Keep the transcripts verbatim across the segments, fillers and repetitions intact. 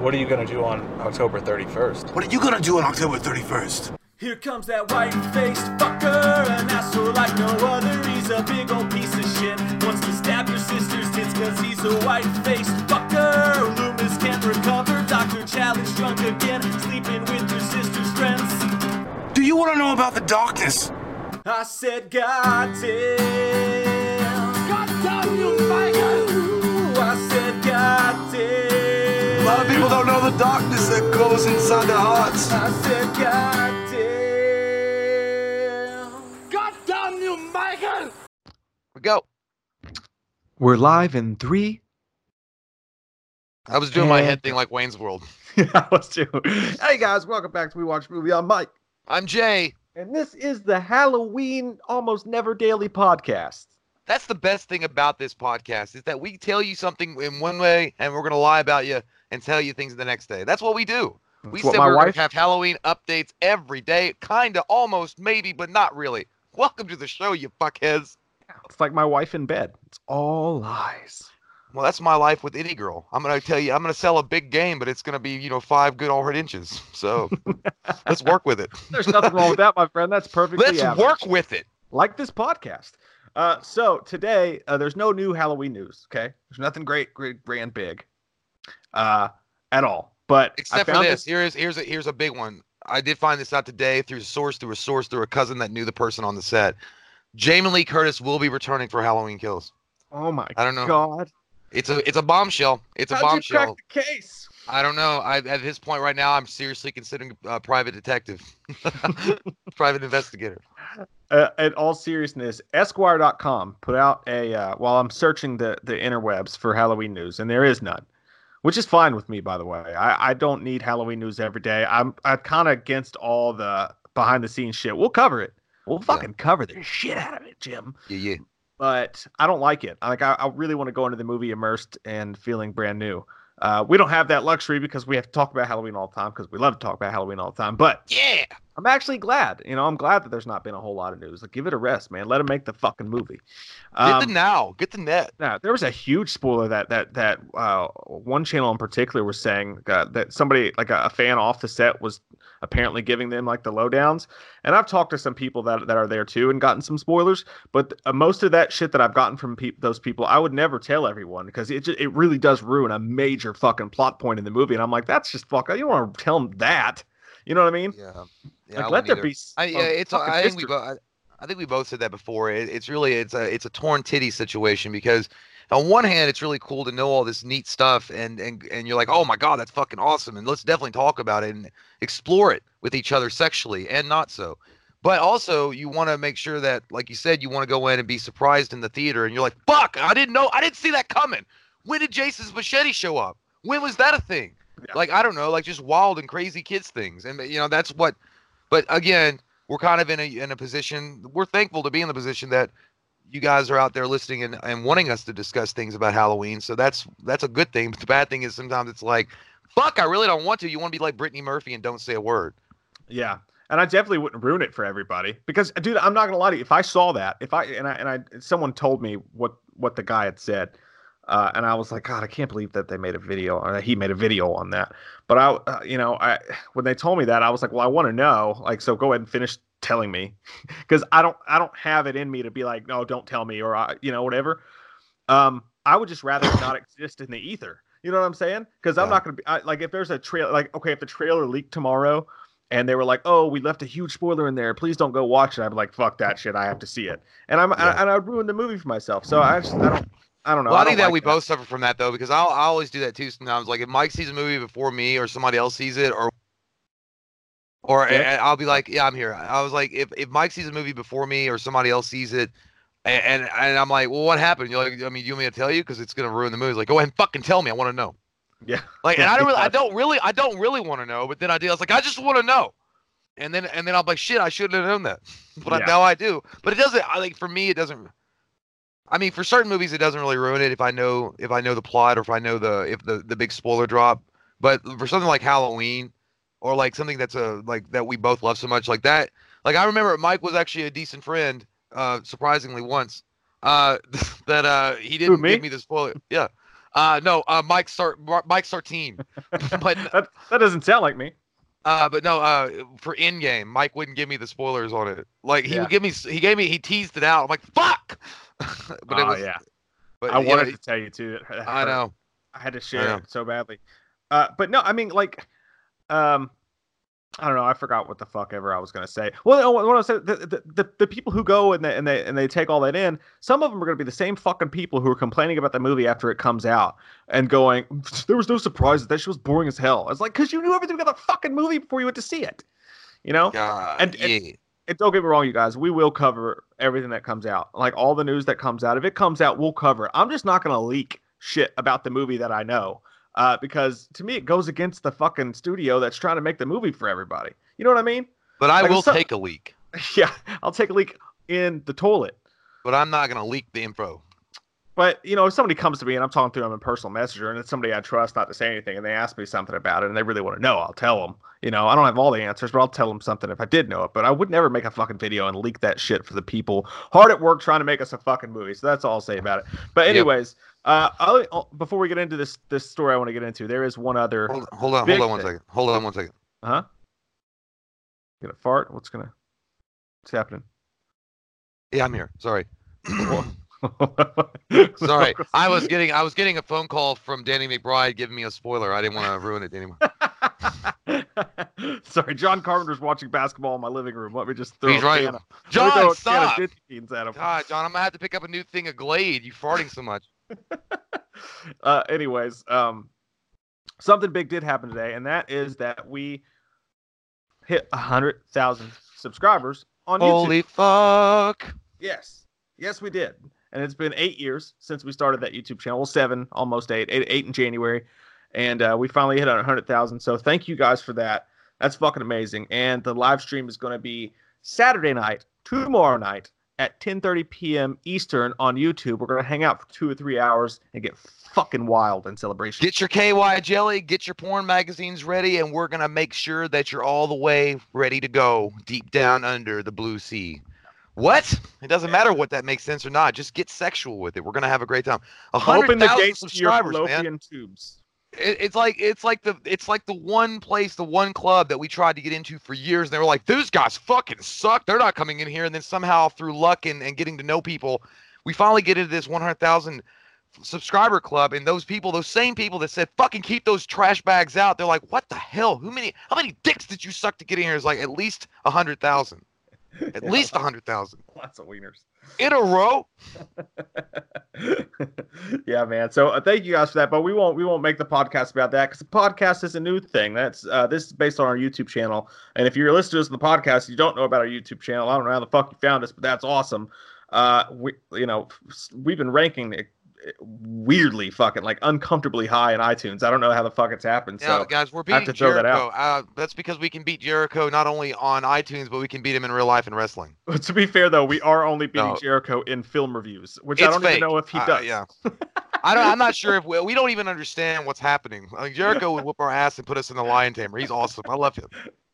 What are you gonna do on October thirty-first? What are you gonna do on October thirty-first? Here comes that white-faced fucker, an asshole like no other. He's a big old piece of shit. Wants to stab your sister's tits cause he's a white-faced fucker. Loomis can't recover. Doctor Challenge drunk again, sleeping with your sister's friends. Do you want to know about the darkness? I said, God damn. God damn you, Michael! I said, God damn. A lot of people don't know the darkness that goes inside their hearts. I said, God damn. God damn you, Michael! We go. We're live in three. I was doing my head thing like Wayne's World. I was too. Hey guys, welcome back to We Watch Movie. I'm Mike. I'm Jay. And this is the Halloween Almost Never Daily podcast. That's the best thing about this podcast is that we tell you something in one way and we're going to lie about you and tell you things the next day. That's what we do. That's we what said my we we're going wife- to have Halloween updates every day. Kind of, almost, maybe, but not really. Welcome to the show, you fuckheads. It's like my wife in bed. It's all lies. Well, that's my life with any girl. I'm going to tell you, I'm going to sell a big game, but it's going to be, you know, five good all right inches. So let's work with it. There's nothing wrong with that, my friend. That's perfectly Let's average. work with it. Like this podcast. Uh, so today, uh, there's no new Halloween news, okay? There's nothing great, great, grand, big uh, at all. But Except I for found this, here's here's a here's a big one. I did find this out today through a source, through a source, through a cousin that knew the person on the set. Jamie Lee Curtis will be returning for Halloween Kills. Oh my I don't know. God. It's a it's a bombshell. It's a How'd you bombshell. crack the case? I don't know. I at this point right now, I'm seriously considering a private detective, private investigator. Uh, in all seriousness, Esquire dot com put out a, uh, while I'm searching the, the interwebs for Halloween news, and there is none, which is fine with me, by the way. I, I don't need Halloween news every day. I'm I'm kind of against all the behind-the-scenes shit. We'll cover it. We'll fucking yeah. cover the shit out of it, Jim. Yeah, yeah. But I don't like it. Like, I, I really want to go into the movie immersed and feeling brand new. Uh, we don't have that luxury because we have to talk about Halloween all the time because we love to talk about Halloween all the time. But yeah, I'm actually glad. You know, I'm glad that there's not been a whole lot of news. Like, give it a rest, man. Let them make the fucking movie. Um, Get the um, now. Get the net. Now, there was a huge spoiler that that that uh, one channel in particular was saying uh, that somebody, like a, a fan off the set, was apparently giving them like the lowdowns. And I've talked to some people that, that are there too and gotten some spoilers. But uh, most of that shit that I've gotten from pe- those people, I would never tell everyone because it just, it really does ruin a major fucking plot point in the movie. And I'm like, that's just fuck. You don't want to tell them that. You know what I mean? Yeah. Yeah. Like, I let there either. be. I, yeah, it's. I think we both. I think we both said that before. It, it's really. It's a. It's a torn titty situation because on one hand, it's really cool to know all this neat stuff, and and and you're like, oh my god, that's fucking awesome, and let's definitely talk about it and explore it with each other sexually and not so. But also, you want to make sure that, like you said, you want to go in and be surprised in the theater, and you're like, fuck, I didn't know, I didn't see that coming. When did Jason's machete show up? When was that a thing? Yeah. Like, I don't know, like just wild and crazy kids things, and you know that's what. But again, we're kind of in a in a position. We're thankful to be in the position that you guys are out there listening and, and wanting us to discuss things about Halloween. So that's that's a good thing. But the bad thing is sometimes it's like, fuck, I really don't want to. You want to be like Brittany Murphy and don't say a word. Yeah. And I definitely wouldn't ruin it for everybody because, dude, I'm not gonna lie to you. If I saw that, if I and I and I someone told me what what the guy had said, uh, and I was like, God, I can't believe that they made a video or that he made a video on that. But I, uh, you know, I when they told me that, I was like, well, I want to know. Like, so go ahead and finish telling me, because I don't I don't have it in me to be like, no, don't tell me, or I, you know, whatever. Um, I would just rather not exist in the ether. You know what I'm saying? Because I'm yeah. not gonna be I, like if there's a trail, like okay, if the trailer leaked tomorrow. And they were like, "Oh, we left a huge spoiler in there. Please don't go watch it." I'd be like, "Fuck that shit. I have to see it." And I'm yeah. I, and I'd ruin the movie for myself. So I just I don't I don't know. Well, I, I think that like we that. both suffer from that though, because I'll I always do that too. Sometimes, like if Mike sees a movie before me, or somebody else sees it, or or yeah. I'll be like, "Yeah, I'm here." I was like, if if Mike sees a movie before me, or somebody else sees it, and and, and I'm like, "Well, what happened?" You're like, "I mean, you want me to tell you? Because it's gonna ruin the movie." Like, go ahead and fucking tell me. I want to know. Yeah. Like, and I don't really, I don't really, I don't really want to know. But then I do. I was like, I just want to know. And then and then I'm like, shit, I shouldn't have known that. But yeah. I, now I do. But it doesn't. I like for me, it doesn't. I mean, for certain movies, it doesn't really ruin it if I know if I know the plot or if I know the if the, the big spoiler drop. But for something like Halloween, or like something that's a like that we both love so much, like that. Like I remember Mike was actually a decent friend, uh, surprisingly once. Uh, that uh he didn't Who, me? give me the spoiler. Yeah. Uh, no, uh, Mike Sart, Mike Sartine. but that, that doesn't sound like me. Uh, but no, uh, for Endgame, Mike wouldn't give me the spoilers on it. Like he Yeah. would give me, he gave me, he teased it out. I'm like, fuck. but oh it was, yeah, but I yeah, wanted to tell you too. That that I hurt. know. I had to I share know. it so badly. Uh, but no, I mean, like, um, I don't know. I forgot what the fuck ever I was gonna say. Well, what I was saying, the, the, the, the people who go and they and they and they take all that in, some of them are gonna be the same fucking people who are complaining about the movie after it comes out and going, "There was no surprise that shit was boring as hell." It's like, because you knew everything about the fucking movie before you went to see it, you know. God, And- yeah. and- And don't get me wrong, you guys, we will cover everything that comes out. Like all the news that comes out. If it comes out, we'll cover it. I'm just not going to leak shit about the movie that I know. Uh, because to me, it goes against the fucking studio that's trying to make the movie for everybody. You know what I mean? but I like, will so- take a leak. Yeah, I'll take a leak in the toilet. But I'm not gonna leak the info. But, you know, if somebody comes to me and I'm talking to them in personal messenger and it's somebody I trust not to say anything and they ask me something about it and they really want to know, I'll tell them. You know, I don't have all the answers, but I'll tell them something if I did know it. But I would never make a fucking video and leak that shit for the people hard at work trying to make us a fucking movie. So that's all I'll say about it. But Yep. anyways, uh, I'll, I'll- before we get into this this story I want to get into, there is one other. Hold, hold on, Big hold on one thing. second. Hold on one second. Huh? Gonna fart? What's gonna? What's happening? Yeah, I'm here. Sorry. Sorry. I was getting, I was getting a phone call from Danny McBride giving me a spoiler. I didn't want to ruin it anymore. Sorry, John Carpenter's watching basketball in my living room. Let me just throw He's a right. can of, let me throw John, a can of stop. Ditch beans at him. God, John, I'm gonna have to pick up a new thing of Glade. You farting so much. uh, anyways, um, something big did happen today, and that is that we hit a hundred thousand subscribers on YouTube. Holy fuck. Yes, yes, we did, and it's been eight years since we started that YouTube channel. Well, seven, almost eight, eight, eight in January, and uh, we finally hit a hundred thousand. So thank you guys for that. That's fucking amazing. And the live stream is going to be Saturday night, tomorrow night at ten thirty p.m. Eastern on YouTube. We're going to hang out for two or three hours and get fucking wild in celebration. Get your K Y jelly, get your porn magazines ready, and we're gonna make sure that you're all the way ready to go deep down under the blue sea. What? It doesn't matter what that makes sense or not. Just get sexual with it. We're gonna have a great time. A Open hundred the thousand gates to your subscribers, man. fallopian tubes. It, it's like it's like the it's like the one place, the one club that we tried to get into for years, and they were like, "Those guys fucking suck. They're not coming in here." And then somehow, through luck and, and getting to know people, we finally get into this one hundred thousand subscriber club. And those people, those same people that said, "Fucking keep those trash bags out," they're like, "What the hell? Who many? How many dicks did you suck to get in here?" It's like at least a hundred thousand, at Yeah, least a hundred thousand Lots of wieners. in a row. Yeah, man. So uh, thank you guys for that, but we won't we won't make the podcast about that because the podcast is a new thing. That's uh, this is based on our YouTube channel, and if you're listening to us on the podcast, you don't know about our YouTube channel. I don't know how the fuck you found us, but that's awesome. Uh, we you know we've been ranking it weirdly fucking like uncomfortably high in iTunes. I don't know how the fuck it's happened. Yeah, So guys, we're I have beating to throw that Jericho. Uh, that's because we can beat Jericho not only on iTunes, but we can beat him in real life in wrestling. to be fair, though, we are only beating No. Jericho in film reviews, which I It's don't fake. even know if he Uh, does. yeah. I don't. I'm not sure if we, we don't even understand what's happening. Like Jericho would whoop our ass and put us in the lion tamer. He's awesome. I love him.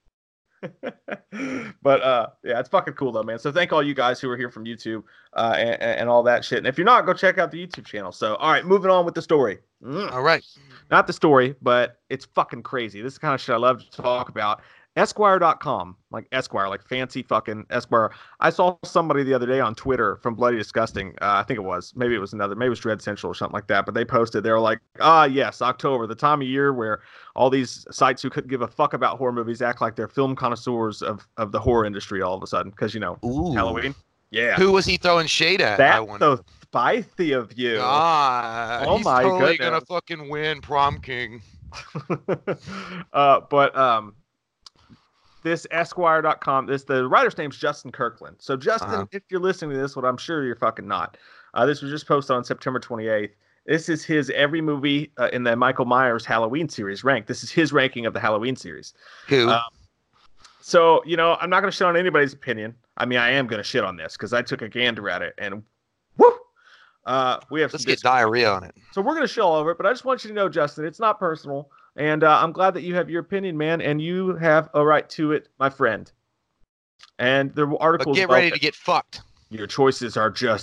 But uh yeah, it's fucking cool though, man. So thank all you guys who are here from YouTube uh and, and all that shit. And if you're not, go check out the YouTube channel. So all right, moving on with the story. Mm. All right. Not the story, but it's fucking crazy. This is the kind of shit I love to talk about. Esquire dot com, like Esquire, like fancy fucking Esquire. I saw somebody the other day on Twitter from Bloody Disgusting. Uh, I think it was, maybe it was another, maybe it was Dread Central or something like that. But they posted, they were like, ah, yes, October, the time of year where all these sites who couldn't give a fuck about horror movies act like they're film connoisseurs of, of the horror industry all of a sudden. Because, you know, Ooh. Halloween. Yeah. Who was he throwing shade at? I That's wonder. so spicy of you. God, Oh he's my totally goodness. gonna fucking win prom king. uh, but um, this Esquire dot com, this the writer's name's Justin Kirkland. So Justin, Uh-huh. if you're listening to this, what I'm sure you're fucking not. Uh, this was just posted on September twenty-eighth. This is his every movie uh, in the Michael Myers Halloween series ranked. This is his ranking of the Halloween series. Who? Um, so, you know, I'm not going to shit on anybody's opinion. I mean, I am going to shit on this because I took a gander at it and whoo! Uh, we have Let's some get dis- diarrhea on it. So we're going to shit all over it, but I just want you to know, Justin, it's not personal. And uh, I'm glad that you have your opinion, man, and you have a right to it, my friend. And the But article get ready to get fucked. Your choices are just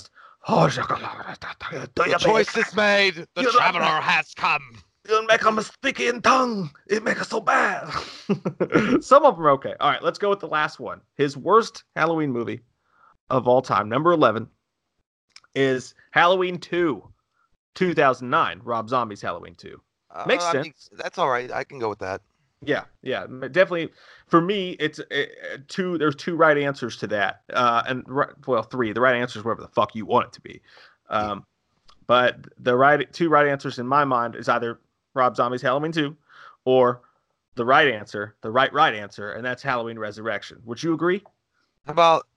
Oh, The choice is made. The You're traveler not- has come. You make a mistake in tongue. It makes it so bad. Some of them are okay. All right, let's go with the last one. His worst Halloween movie of all time, number eleven, is Halloween two, two thousand nine. Rob Zombie's Halloween two. Makes Uh, I sense. think that's all right. I can go with that. Yeah, yeah, definitely. For me, it's uh, two. There's two right answers to that, uh, and right, well, three. The right answer is whatever the fuck you want it to be. Um, but the right two right answers in my mind is either Rob Zombie's Halloween two, or the right answer, the right right answer, and that's Halloween Resurrection. Would you agree? How about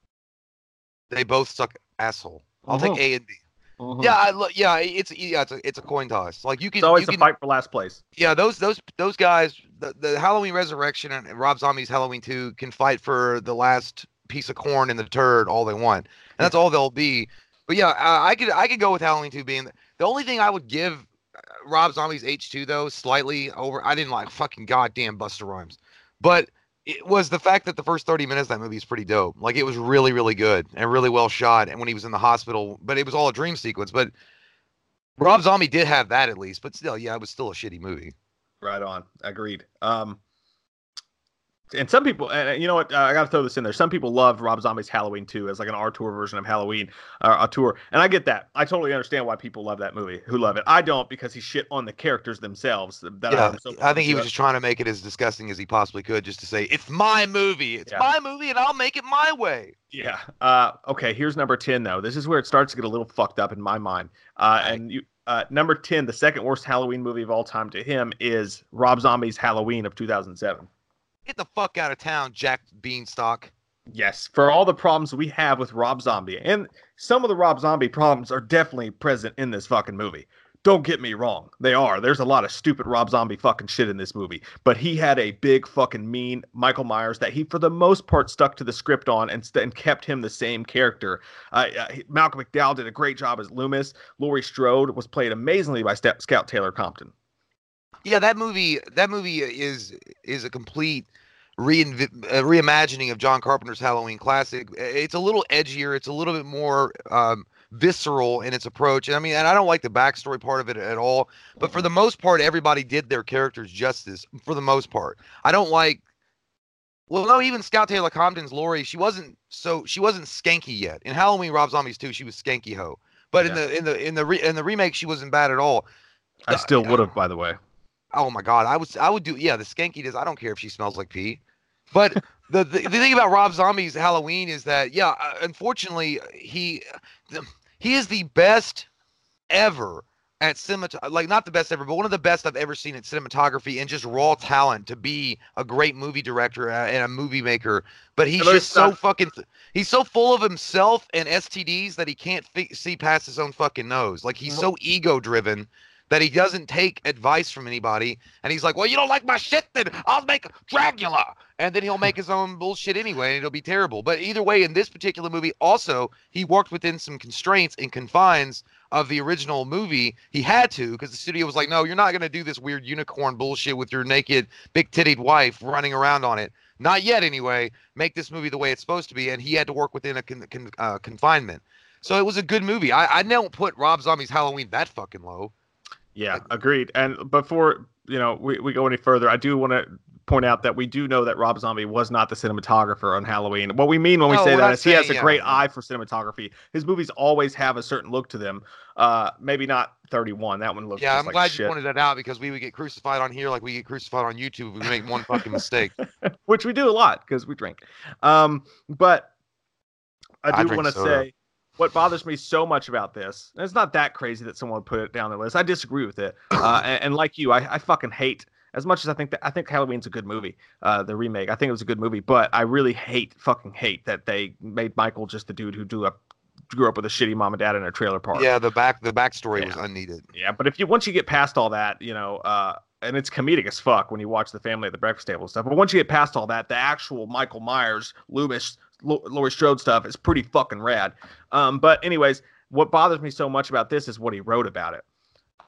they both suck asshole? I'll Mhm. take A and B. Mhm. Yeah, I look. Yeah, it's yeah, it's a it's a coin toss. Like you can, It's always you a can, fight for last place. yeah, those those those guys, the, the Halloween Resurrection and Rob Zombie's Halloween two can fight for the last piece of corn in the turd all they want, and that's all they'll be. But yeah, I, I could I could go with Halloween two being the, the only thing I would give Rob Zombie's H two though slightly over. I didn't like fucking goddamn Busta Rhymes, but it was the fact that the first thirty minutes of that movie is pretty dope. Like it was really really good and really well shot. And when he was in the hospital, but it was all a dream sequence. But Rob Zombie did have that at least, but still, yeah, it was still a shitty movie. Right on. Agreed. Um, and some people, and you know what, uh, I got to throw this in there. Some people loved Rob Zombie's Halloween two as like an R tour version of Halloween, uh, a tour. And I get that. I totally understand why people love that movie, who love it. I don't, because he shit on the characters themselves. That Yeah, I'm so I think he was into. just trying to make it as disgusting as he possibly could, just to say it's my movie, it's Yeah. my movie, and I'll make it my way. Yeah. Uh, okay, here's number ten, though. This is where it starts to get a little fucked up in my mind. Uh, Right. And you, uh, number ten, the second worst Halloween movie of all time to him is Rob Zombie's Halloween of two thousand seven. Get the fuck out of town, Jack Beanstalk. Yes, for all the problems we have with Rob Zombie, and some of the Rob Zombie problems are definitely present in this fucking movie. Don't get me wrong, they are. There's a lot of stupid Rob Zombie fucking shit in this movie, but he had a big fucking mean Michael Myers that he, for the most part, stuck to the script on and, st- and kept him the same character. Uh, uh, Malcolm McDowell did a great job as Loomis. Laurie Strode was played amazingly by St- Scout Taylor Compton. Yeah, that movie. That movie is is a complete reinv- uh, reimagining of John Carpenter's Halloween classic. It's a little edgier. It's a little bit more um, visceral in its approach. And I mean, and I don't like the backstory part of it at all. But for the most part, everybody did their characters justice. For the most part, I don't like. Well, no, even Scout Taylor Compton's Laurie, she wasn't so she wasn't skanky yet. In Halloween Rob Zombies two, she was skanky hoe. But in Yeah. the in the in the re- in the remake, she wasn't bad at all. I Uh, still would have, by the way. Oh my God, I was I would do yeah the skanky does. I don't care if she smells like pee, but the, the the thing about Rob Zombie's Halloween is that yeah, uh, unfortunately he he is the best ever at cinemat like not the best ever, but one of the best I've ever seen at cinematography and just raw talent to be a great movie director and a movie maker. But he's Hello, just so Scott. fucking he's so full of himself and S T Ds that he can't fi- see past his own fucking nose. Like he's so ego driven that he doesn't take advice from anybody, and he's like, well, you don't like my shit, then I'll make Dracula, and then he'll make his own bullshit anyway, and it'll be terrible. But either way, in this particular movie, also, he worked within some constraints and confines of the original movie. He had to, because the studio was like, no, you're not going to do this weird unicorn bullshit with your naked, big-tittied wife running around on it. Not yet, anyway. Make this movie the way it's supposed to be, and he had to work within a con- con- uh, confinement. So it was a good movie. I, I don't put Rob Zombie's Halloween that fucking low. Yeah, agreed. And before you know we, we go any further, I do want to point out that we do know that Rob Zombie was not the cinematographer on Halloween. What we mean when we No, say we're that not is he has a saying- yeah, great yeah. eye for cinematography. His movies always have a certain look to them. Uh, maybe not thirty-one. That one looks Yeah, just I'm like glad shit. you pointed that out because we would get crucified on here like we get crucified on YouTube if we make one fucking mistake. Which we do a lot because we drink. Um, but I I do drink want to soda. say what bothers me so much about this, and it's not that crazy that someone put it down the list. I disagree with it. Uh, and, and like you, I, I fucking hate as much as I think that I think Halloween's a good movie, uh, the remake. I think it was a good movie, but I really hate, fucking hate that they made Michael just the dude who grew up grew up with a shitty mom and dad in a trailer park. Yeah, the back the backstory Yeah. was unneeded. Yeah, but if you once you get past all that, you know, uh, and it's comedic as fuck when you watch the family at the breakfast table and stuff. But once you get past all that, the actual Michael Myers, Loomis, L- Laurie Strode stuff is pretty fucking rad. Um, but anyways, what bothers me so much about this is what he wrote about it. Uh,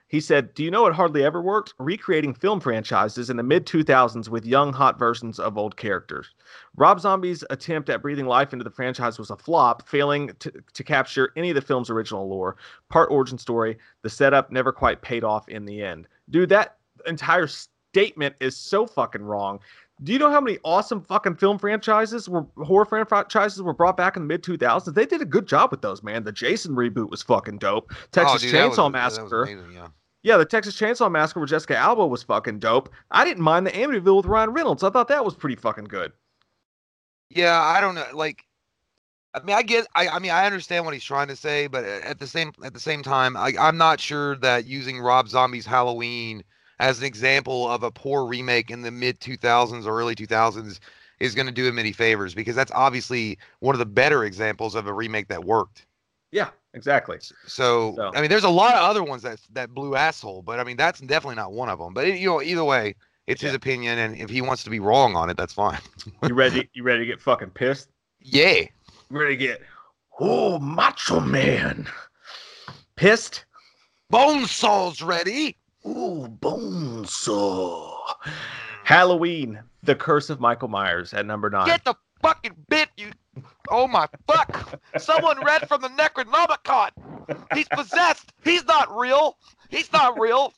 He said, "Do you know it hardly ever worked? Recreating film franchises in the mid two thousands with young, hot versions of old characters. Rob Zombie's attempt at breathing life into the franchise was a flop, failing to, to capture any of the film's original lore. Part origin story, the setup never quite paid off in the end." Dude, that entire statement is so fucking wrong. Do you know how many awesome fucking film franchises were horror franchises were brought back in the mid two thousands? They did a good job with those, man. The Jason reboot was fucking dope. Texas oh, dude, that Chainsaw was- Massacre. that was amazing, yeah. Yeah, the Texas Chainsaw Massacre with Jessica Alba was fucking dope. I didn't mind the Amityville with Ryan Reynolds. I thought that was pretty fucking good. Yeah, I don't know. Like, I mean, I get. I, I mean, I understand what he's trying to say, but at the same at the same time, I, I'm not sure that using Rob Zombie's Halloween as an example of a poor remake in the mid two thousands or early two thousands is going to do him any favors, because that's obviously one of the better examples of a remake that worked. Yeah, exactly. So, So- I mean, there's a lot of other ones that that blew asshole, but I mean, that's definitely not one of them. But it, you know, either way, it's his Yeah. opinion, and if he wants to be wrong on it, that's fine. You ready? You ready to get fucking pissed? Yeah. You ready to get oh Macho Man pissed? Bonesaw's ready. Ooh, Bonesaw. Halloween, The Curse of Michael Myers at number nine. Get the fucking bit, you. Oh my fuck. Someone read from the Necronomicon. He's possessed. He's not real. He's not real.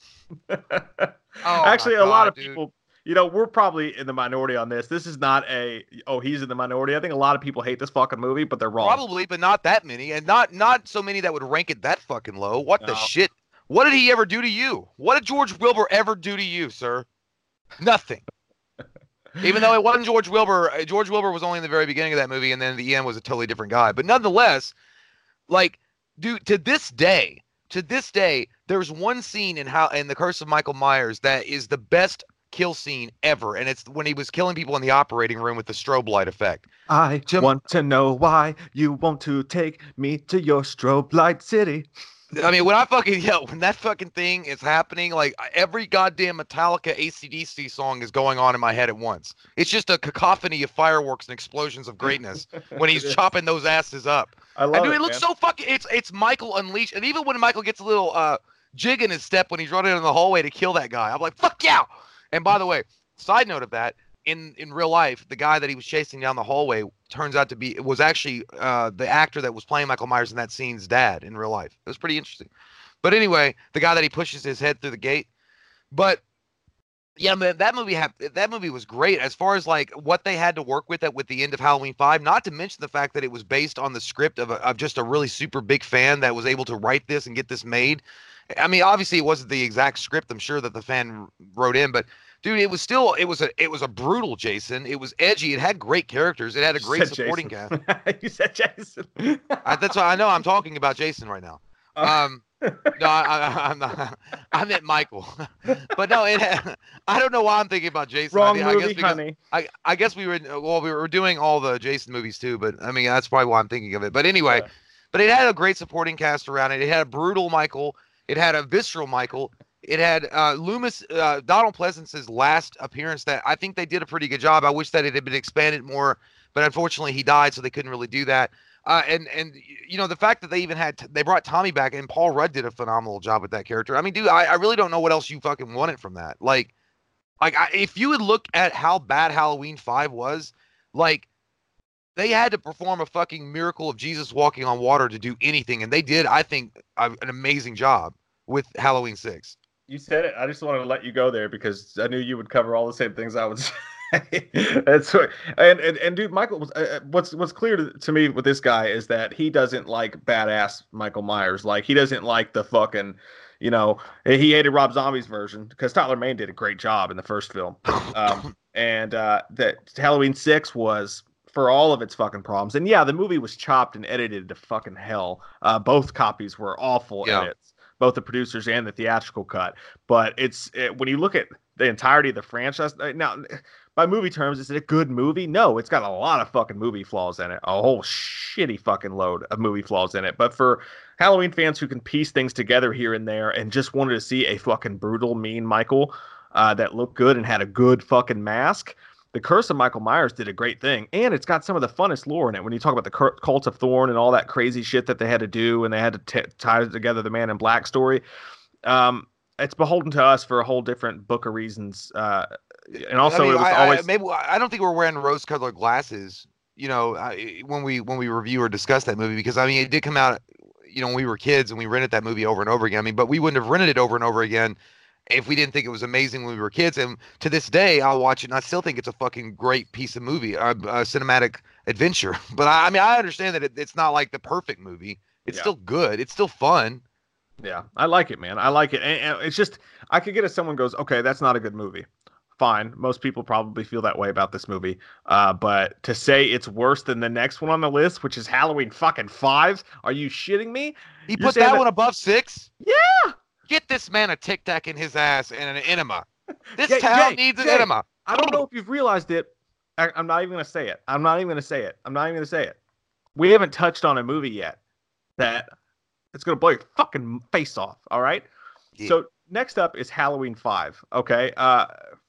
Oh, Actually, my a lot God, of dude. people, you know, we're probably in the minority on this. This is not a, oh, he's in the minority. I think a lot of people hate this fucking movie, but they're wrong. Probably, but not that many, and not not so many that would rank it that fucking low. What the No. shit? What did he ever do to you? What did George Wilbur ever do to you, sir? Nothing. Even though it wasn't George Wilbur, uh, George Wilbur was only in the very beginning of that movie, and then at the end was a totally different guy. But nonetheless, like, dude, to this day, to this day, there's one scene in how in The Curse of Michael Myers that is the best kill scene ever, and it's when he was killing people in the operating room with the strobe light effect. I Jim- want to know why you want to take me to your strobe light city. I mean, when I fucking yo, when that fucking thing is happening, like every goddamn Metallica A C D C song is going on in my head at once. It's just a cacophony of fireworks and explosions of greatness when he's It is. chopping those asses up. I love And dude, it, it looks man. so fucking. It's it's Michael Unleashed, and even when Michael gets a little uh jig in his step when he's running in the hallway to kill that guy, I'm like, fuck yeah. And by the way, side note of that, in in real life, the guy that he was chasing down the hallway turns out to be was actually uh the actor that was playing Michael Myers in that scene's dad in real life. It was pretty interesting. But anyway, the guy that he pushes his head through the gate. But yeah, man, that movie had that movie was great as far as like what they had to work with at with the end of Halloween five. Not to mention the fact that it was based on the script of a, of just a really super big fan that was able to write this and get this made. I mean, obviously it wasn't the exact script, I'm sure, that the fan wrote in, but dude, it was still it was a it was a brutal Jason. It was edgy. It had great characters. It had a You great said supporting Jason. cast. You said Jason. I, that's why I know I'm talking about Jason right now. Um, no, I, I, I'm not. I meant Michael. But no, it. Had, I don't know why I'm thinking about Jason. Wrong I, mean, I movie, guess because, honey. I, I guess we were well, we were doing all the Jason movies too, but I mean that's probably why I'm thinking of it. But anyway, Yeah. but it had a great supporting cast around it. It had a brutal Michael. It had a visceral Michael. It had uh, Loomis, uh, Donald Pleasance's last appearance. That I think they did a pretty good job. I wish that it had been expanded more, but unfortunately he died, so they couldn't really do that. Uh, and and you know the fact that they even had they brought Tommy back, and Paul Rudd did a phenomenal job with that character. I mean, dude, I, I really don't know what else you fucking wanted from that. Like, like I, if you would look at how bad Halloween five was, like they had to perform a fucking miracle of Jesus walking on water to do anything, and they did, I think, a, an amazing job with Halloween six. You said it. I just wanted to let you go there because I knew you would cover all the same things I would say. That's what, and, and and dude, Michael was. Uh, what's what's clear to, to me with this guy is that he doesn't like badass Michael Myers. Like he doesn't like the fucking, you know, he hated Rob Zombie's version because Tyler Mane did a great job in the first film. Um, and uh, that Halloween six was, for all of its fucking problems. And yeah, the movie was chopped and edited to fucking hell. Uh, both copies were awful Yeah. edits, both the producers and the theatrical cut. But it's it, when you look at the entirety of the franchise now, by movie terms, is it a good movie? No, it's got a lot of fucking movie flaws in it, a whole shitty fucking load of movie flaws in it. But for Halloween fans who can piece things together here and there and just wanted to see a fucking brutal, mean Michael uh, that looked good and had a good fucking mask, The Curse of Michael Myers did a great thing, and it's got some of the funnest lore in it. When you talk about the Cur- Cult of Thorn and all that crazy shit that they had to do, and they had to t- tie together the Man in Black story, um, it's beholden to us for a whole different book of reasons. Uh, and also, I mean, it was I, always I, maybe I don't think we're wearing rose-colored glasses, you know, I, when we when we review or discuss that movie, because I mean, it did come out, you know, when we were kids and we rented that movie over and over again. I mean, but we wouldn't have rented it over and over again if we didn't think it was amazing when we were kids. And to this day, I'll watch it and I still think it's a fucking great piece of movie, a, a cinematic adventure. But I, I mean, I understand that it, it's not like the perfect movie. It's Yeah. still good. It's still fun. Yeah, I like it, man. I like it. And, and it's just, I could get if someone goes, okay, that's not a good movie. Fine. Most people probably feel that way about this movie. Uh, but to say it's worse than the next one on the list, which is Halloween fucking five, are you shitting me? He You're put saying that that- one above six? Yeah. Get this man a Tic Tac in his ass and an enema. This Jay- town Jay, needs an Jay, enema. I don't know if you've realized it. I, I'm not even going to say it. I'm not even going to say it. I'm not even going to say it. We haven't touched on a movie yet that it's going to blow your fucking face off. All right. Yeah. So next up is Halloween five. Okay. Uh,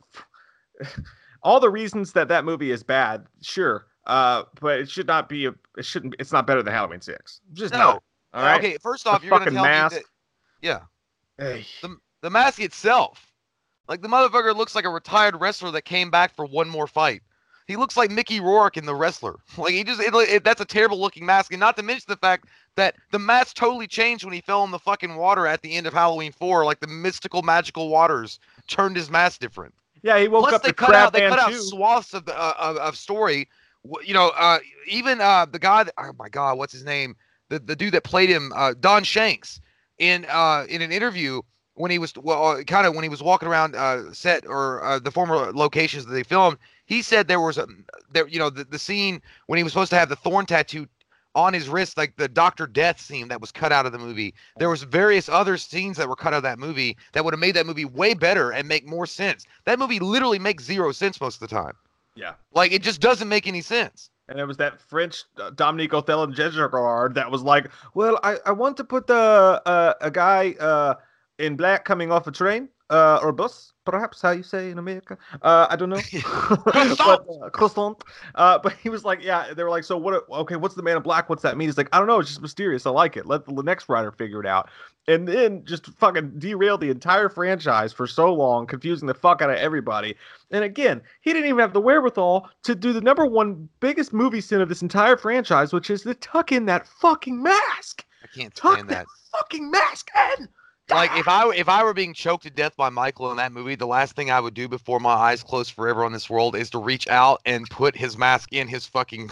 all the reasons that that movie is bad, sure. Uh, but it should not be a. It shouldn't. It's not better than Halloween six. Just No. not. All right. Okay, first off, The you're going to fucking tell mask. me that. Yeah. Hey. The, the mask itself. Like, the motherfucker looks like a retired wrestler that came back for one more fight. He looks like Mickey Rourke in The Wrestler. Like, he just, it, it, that's a terrible looking mask. And not to mention the fact that the mask totally changed when he fell in the fucking water at the end of Halloween four. Like, the mystical, magical waters turned his mask different. Yeah, he woke Plus, up they to cut out, they Crab cut Man out two. swaths of, the, uh, of, of story. W- You know, uh, even uh, the guy, that, oh my God, what's his name? The, the dude that played him, uh, Don Shanks, in uh, in an interview when he was, well, kind of when he was walking around uh, set or uh, the former locations that they filmed, he said there was a, there, you know, the, the scene when he was supposed to have the thorn tattoo on his wrist, like the Doctor Death scene that was cut out of the movie. There was various other scenes that were cut out of that movie that would have made that movie way better and make more sense. That movie literally makes zero sense most of the time. Yeah. Like, it just doesn't make any sense. And it was that French uh, Dominique Othello Jegerard that was like, well, I, I want to put uh, uh, a guy uh, in black coming off a train uh, or bus, perhaps how you say in America. Uh, I don't know. but, uh, croissant. Uh, but he was like, yeah, they were like, so what? Okay, what's the man in black? What's that mean? He's like, I don't know. It's just mysterious. I like it. Let the next writer figure it out. And then just fucking derailed the entire franchise for so long, confusing the fuck out of everybody. And again, he didn't even have the wherewithal to do the number one biggest movie sin of this entire franchise, which is to tuck in that fucking mask. I can't Tuck stand that that. fucking mask in. Like, if I if I were being choked to death by Michael in that movie, the last thing I would do before my eyes close forever on this world is to reach out and put his mask in his fucking.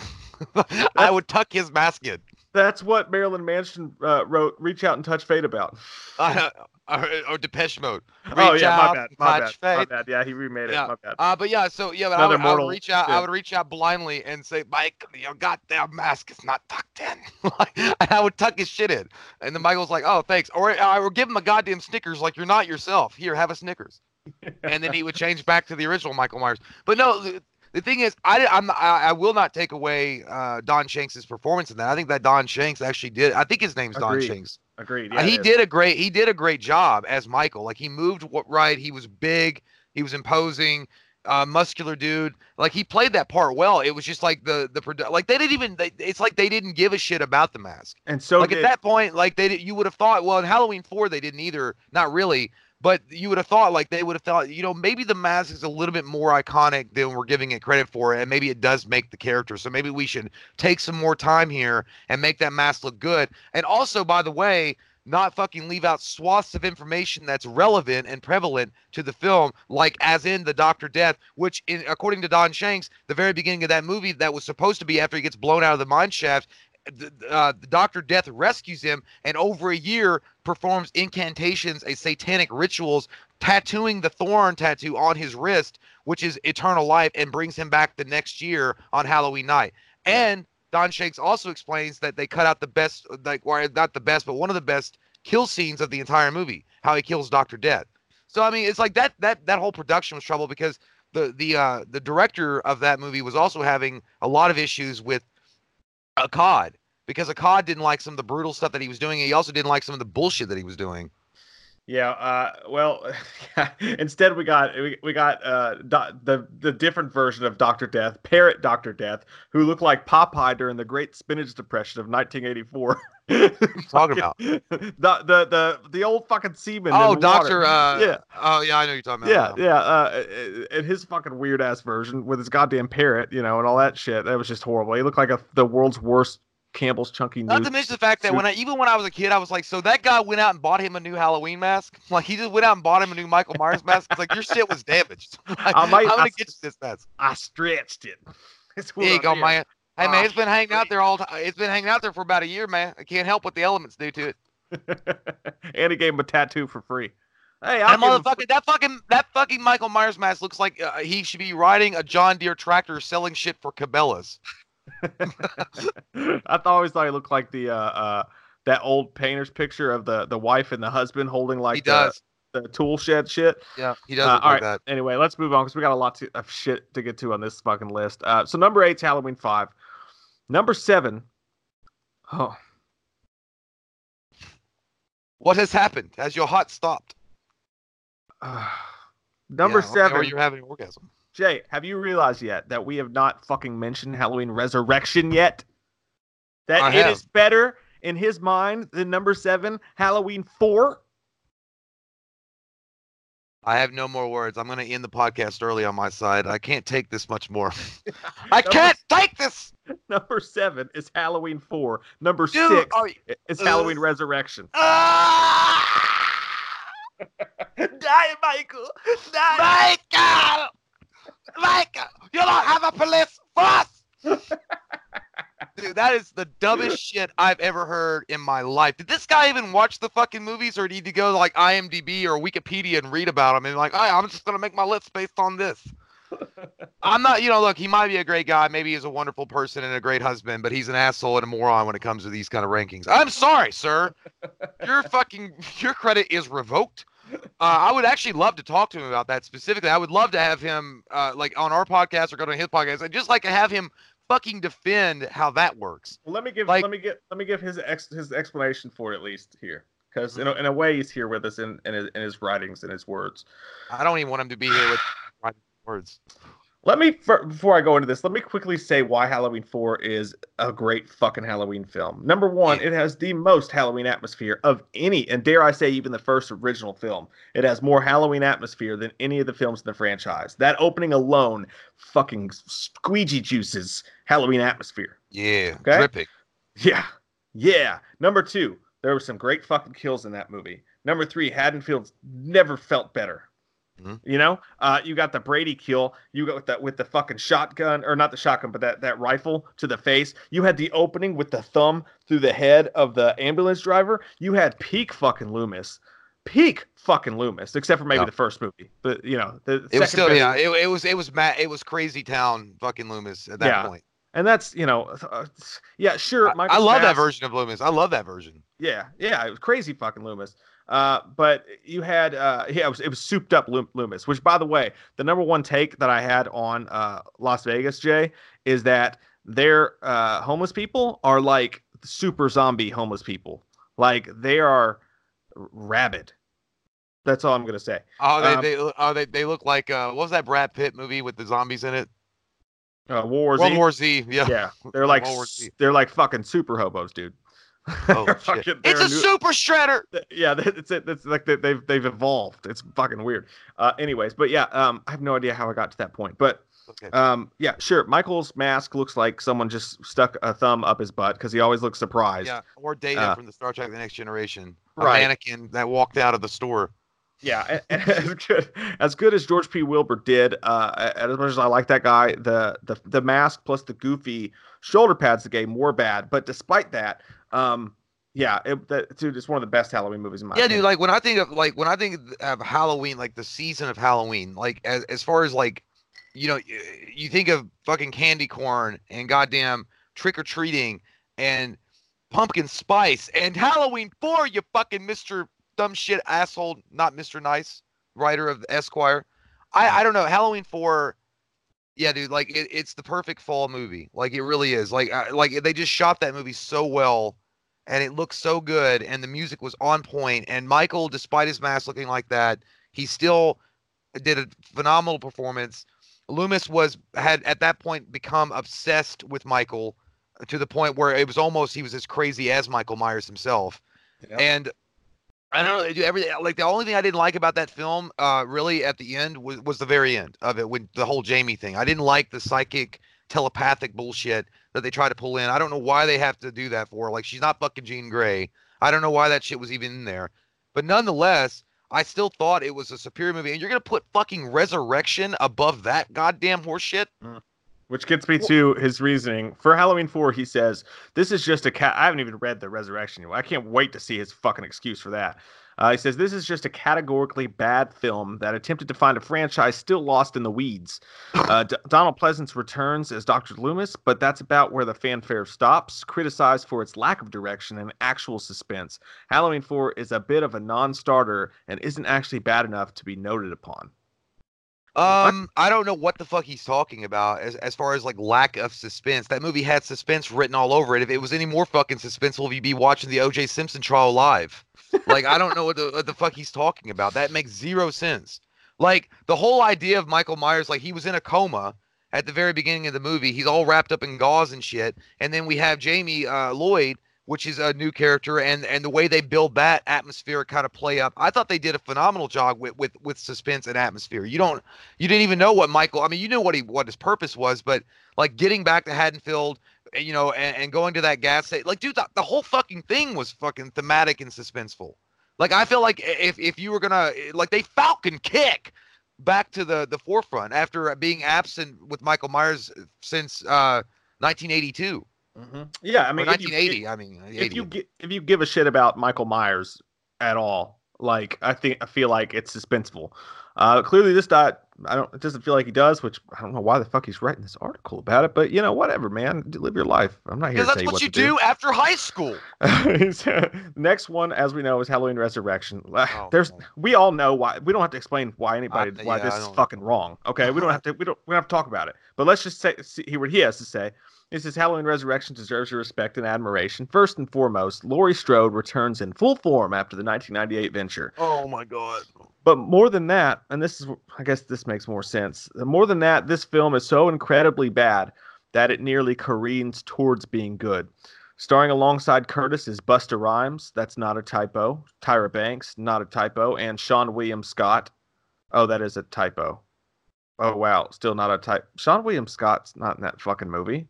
I would tuck his mask in. That's what Marilyn Manson uh, wrote "Reach Out and Touch Fate" about. Uh, or, or Depeche Mode. oh Reach yeah, out, my bad, my bad, touch my fate. bad. Yeah, he remade it. Yeah. My bad. Uh, but yeah, so yeah, but I Another would, I would mortal reach out. sin. I would reach out blindly and say, "Mike, your goddamn mask is not tucked in." Like, and I would tuck his shit in, and then Michael's like, "Oh, thanks," or I would give him a goddamn Snickers, like, "You're not yourself. Here, have a Snickers," and then he would change back to the original Michael Myers. But no, the, the thing is, I I'm I, I will not take away uh, Don Shanks' performance in that. I think that Don Shanks actually did. I think his name's Don Agreed. Shanks. Agreed. Uh, Yeah, he it is. did a great he did a great job as Michael. Like, he moved what right. He was big. He was imposing, uh, muscular dude. Like, he played that part well. It was just like the the produ- like they didn't even. They, it's like they didn't give a shit about the mask. And so like did, at that point, like they did, you would have thought. Well, in Halloween four, they didn't either. Not really. But you would have thought, like, they would have thought, you know, maybe the mask is a little bit more iconic than we're giving it credit for, and maybe it does make the character. So maybe we should take some more time here and make that mask look good. And also, by the way, not fucking leave out swaths of information that's relevant and prevalent to the film, like as in the Doctor Death, which, in, according to Don Shanks, the very beginning of that movie that was supposed to be after he gets blown out of the mine shaft, the, uh, the Doctor Death rescues him and over a year performs incantations, a satanic rituals, tattooing the thorn tattoo on his wrist, which is eternal life, and brings him back the next year on Halloween night. And Don Shanks also explains that they cut out the best, like, well, not the best, but one of the best kill scenes of the entire movie, how he kills Doctor Death. So, I mean, it's like that that that whole production was trouble because the the uh, the director of that movie was also having a lot of issues with Akkad, because Akkad didn't like some of the brutal stuff that he was doing, and he also didn't like some of the bullshit that he was doing. Yeah. Uh, well, yeah, instead we got we, we got uh, do, the the different version of Doctor Death, Parrot Doctor Death, who looked like Popeye during the Great Spinach Depression of nineteen eighty-four. talking about? The the the the old fucking seaman. Oh, in the water. Doctor Uh, yeah. Oh, yeah, I know you're talking about. Yeah, yeah. Uh, and his fucking weird ass version with his goddamn parrot, you know, and all that shit. That was just horrible. He looked like a the world's worst Campbell's Chunky Not News. to mention the fact that when I even when I was a kid, I was like, so that guy went out and bought him a new Halloween mask. Like he just went out and bought him a new Michael Myers mask. It's like your shit was damaged. Like, I might- I'm gonna I- get you this mask. I stretched it. It's There you what go, I did. man. Hey man, Ah, it's been hanging out there all. T- it's been hanging out there for about a year, man. I can't help what the elements do to it. And he gave him a tattoo for free. Hey, That I'll give him- motherfucking, that fucking, that fucking Michael Myers mask looks like uh, he should be riding a John Deere tractor selling shit for Cabela's. I th- always thought he looked like the uh, uh that old painter's picture of the the wife and the husband holding like He does. The, the tool shed shit. Yeah, he does Uh, look all like right. that. Anyway, let's move on because we got a lot to, of shit to get to on this fucking list. Uh, so number eight's Halloween Five. Number seven. Oh, What has happened? Has your heart stopped? uh, number Yeah, okay, seven. Or you're having an orgasm. Jay, have you realized yet that we have not fucking mentioned Halloween Resurrection yet? That I it have. is better in his mind than number seven, Halloween Four. I have no more words. I'm going to end the podcast early on my side. I can't take this much more. I can't take this. Number seven is Halloween Four. Number Dude, six are you- is uh, Halloween Resurrection. Ah! Die, Michael! Die! Michael! Michael! You don't have a police force! Dude, that is the dumbest shit I've ever heard in my life. Did this guy even watch the fucking movies, or need to go to like IMDb or Wikipedia and read about them and like, hey, I'm just gonna make my list based on this? I'm not, you know, look, he might be a great guy, maybe he's a wonderful person and a great husband, but he's an asshole and a moron when it comes to these kind of rankings. I'm sorry, sir. Your fucking your credit is revoked. Uh, I would actually love to talk to him about that specifically. I would love to have him uh, like on our podcast or go to his podcast. I'd just like to have him fucking defend how that works. Well, let me give Like- let me get let me give his ex, his explanation for it at least here, because in a, in a way he's here with us in in his, in his writings and his words. I don't even want him to be here with my words. Let me for, before I go into this, let me quickly say why Halloween Four is a great fucking Halloween film. Number one, Yeah. it has the most Halloween atmosphere of any, and dare I say, even the first original film. It has more Halloween atmosphere than any of the films in the franchise. That opening alone, fucking squeegee juices Halloween atmosphere. Yeah, Okay. dripping. Yeah, yeah. Number two, there were some great fucking kills in that movie. Number three, Haddonfield never felt better. Mhm. You know, uh, you got the Brady kill. You got with the with the fucking shotgun, or not the shotgun, but that that rifle to the face. You had the opening with the thumb through the head of the ambulance driver. You had peak fucking Loomis, peak fucking Loomis, except for maybe Yeah. the first movie. But you know, the It was second still, best- yeah, it, it was, it was, ma- it was crazy town fucking Loomis at that Yeah. point. and that's you know, uh, yeah, sure. I, I Michael love that Smash- version of Loomis. I love that version. Yeah, yeah, it was crazy fucking Loomis. Uh, but you had, uh, yeah, it was, it was souped up Loom- Loomis, which, by the way, the number one take that I had on uh, Las Vegas, Jay, is that their uh, homeless people are like super zombie homeless people. Like they are rabid. That's all I'm gonna say. Oh, they, Um, they, oh, they, they look like, uh, what was that Brad Pitt movie with the zombies in it? Uh, World War World Z. War Z. Yeah. Yeah, they're like World War s- Z. they're like fucking super hobos, dude. Oh, They're shit. fucking- It's they're a new- super shredder. Th- Yeah, that's it. That's like they- they've they've evolved. It's fucking weird. Uh, anyways, but yeah, um, I have no idea how I got to that point, but Okay. um, yeah, sure. Michael's mask looks like someone just stuck a thumb up his butt because he always looks surprised. Yeah. Or Data uh, from the Star Trek: The Next Generation. A Right. mannequin that walked out of the store. Yeah, and, and as good as good as George P. Wilbur did, uh, as much as I like that guy, the the the mask plus the goofy shoulder pads that gave more bad. But despite that, um, yeah, it, that, dude, it's one of the best Halloween movies in my Yeah, opinion. dude. Like when I think of like when I think of Halloween, like the season of Halloween, like as as far as like, you know, y- you think of fucking candy corn and goddamn trick or treating and pumpkin spice and Halloween four, you fucking Mister Dumb shit asshole, not Mister Nice, writer of Esquire. I I don't know. Halloween four. Yeah, dude. Like it, it's the perfect fall movie. Like it really is. Like I, like they just shot that movie so well. And it looked so good, and the music was on point. And Michael, despite his mask looking like that, he still did a phenomenal performance. Loomis was had at that point become obsessed with Michael. to the point where it was almost he was as crazy as Michael Myers himself. Yep. And I don't know, they do everything. Like the only thing I didn't like about that film, uh, really at the end was was the very end of it, when the whole Jamie thing. I didn't like the psychic telepathic bullshit that they try to pull in. I don't know why they have to do that for her. Like, she's not fucking Jean Grey. I don't know why that shit was even in there. But nonetheless, I still thought it was a superior movie. And you're going to put fucking Resurrection above that goddamn horse shit? Mm. Which gets me to his reasoning. For Halloween four, he says, this is just a cat. I haven't even read the Resurrection. I can't wait to see his fucking excuse for that. Uh, he says, this is just a categorically bad film that attempted to find a franchise still lost in the weeds. Uh, D- Donald Pleasance returns as Doctor Loomis, but that's about where the fanfare stops, criticized for its lack of direction and actual suspense. Halloween four is a bit of a non-starter and isn't actually bad enough to be noted upon. Um, what? I don't know what the fuck he's talking about as as far as like lack of suspense. That movie had suspense written all over it. If it was any more fucking suspenseful, you'd be watching the O J Simpson trial live. Like, I don't know what the, what the fuck he's talking about. That makes zero sense. Like, the whole idea of Michael Myers, like, he was in a coma at the very beginning of the movie. He's all wrapped up in gauze and shit. And then we have Jamie uh, Lloyd, which is a new character, and and the way they build that atmosphere kind of play up. I thought they did a phenomenal job with with with suspense and atmosphere. You don't you didn't even know what Michael, I mean, you knew what he what his purpose was, but like getting back to Haddonfield, you know, and, and going to that gas station, like, dude, the, the whole fucking thing was fucking thematic and suspenseful. Like, I feel like if if you were gonna, like, they Falcon kick back to the the forefront after being absent with Michael Myers since uh nineteen eighty-two. Mm-hmm. Yeah, I mean, or nineteen eighty. If you, I mean, if you gi- if you give a shit about Michael Myers at all, like, I think I feel like it's suspenseful. Uh, clearly, this dot I don't. It doesn't feel like he does, which I don't know why the fuck he's writing this article about it. But you know, whatever, man. Live your life. I'm not here to because tell that's you what, what you to do, do after high school. The next one, as we know, is Halloween Resurrection. Oh, There's, man. we all know why. We don't have to explain why anybody I- why yeah, this I is don't- fucking wrong. Okay, we don't have to. We don't. We don't have to talk about it. But let's just say, see, hear what he has to say. He says Halloween Resurrection deserves your respect and admiration. First and foremost, Laurie Strode returns in full form after the nineteen ninety-eight venture. Oh my god. But more than that, and this is, I guess this makes more sense. More than that, this film is so incredibly bad that it nearly careens towards being good. Starring alongside Curtis is Busta Rhymes. That's not a typo. Tyra Banks, not a typo. And Sean William Scott. Oh, that is a typo. Oh, wow. Still not a type. Sean William Scott's not in that fucking movie.